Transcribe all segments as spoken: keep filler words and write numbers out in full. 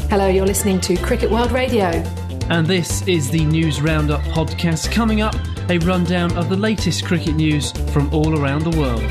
Hello, you're listening to Cricket World Radio. And this is the News Roundup podcast. Coming up, a rundown of the latest cricket news from all around the world.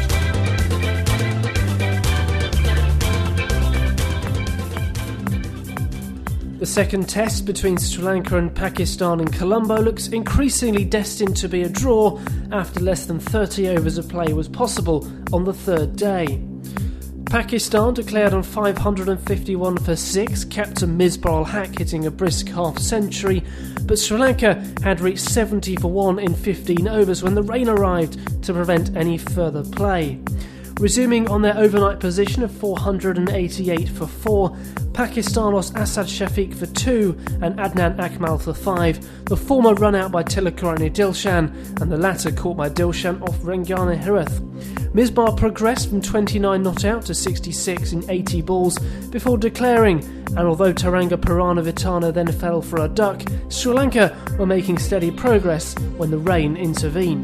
The second test between Sri Lanka and Pakistan in Colombo looks increasingly destined to be a draw after less than thirty overs of play was possible on the third day. Pakistan declared on five hundred fifty-one for six, captain Misbah al-Haq hitting a brisk half-century, but Sri Lanka had reached seventy for one in fifteen overs when the rain arrived to prevent any further play. Resuming on their overnight position of four hundred eighty-eight for four, Pakistan lost Asad Shafiq for two and Adnan Akmal for five, the former run out by Tilakarani Dilshan and the latter caught by Dilshan off Rengana Hirath. Misbah progressed from twenty-nine not out to sixty-six in eighty balls before declaring, and although Taranga Paranavitana then fell for a duck, Sri Lanka were making steady progress when the rain intervened.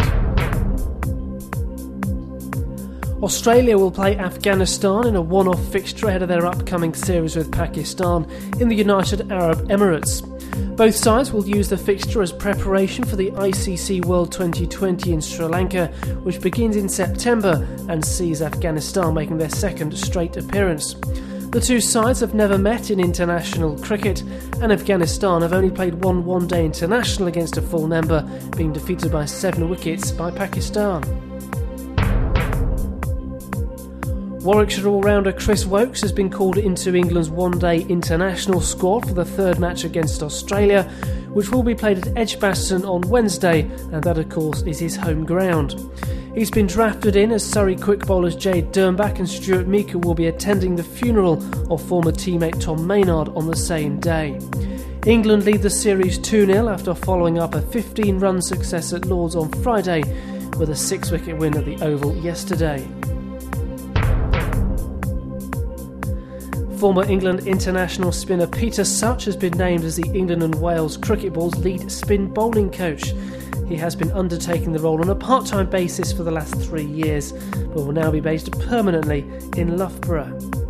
Australia will play Afghanistan in a one-off fixture ahead of their upcoming series with Pakistan in the United Arab Emirates. Both sides will use the fixture as preparation for the I C C World twenty twenty in Sri Lanka, which begins in September and sees Afghanistan making their second straight appearance. The two sides have never met in international cricket, and Afghanistan have only played one one-day international against a full member, being defeated by seven wickets by Pakistan. Warwickshire all-rounder Chris Woakes has been called into England's one-day international squad for the third match against Australia, which will be played at Edgbaston on Wednesday, and that of course is his home ground. He's been drafted in as Surrey quick bowlers Jade Dernbach and Stuart Meaker will be attending the funeral of former teammate Tom Maynard on the same day. England lead the series two nil after following up a fifteen-run success at Lords on Friday with a six-wicket win at the Oval yesterday. Former England international spinner Peter Such has been named as the England and Wales cricket ball's lead spin bowling coach. He has been undertaking the role on a part-time basis for the last three years, but will now be based permanently in Loughborough.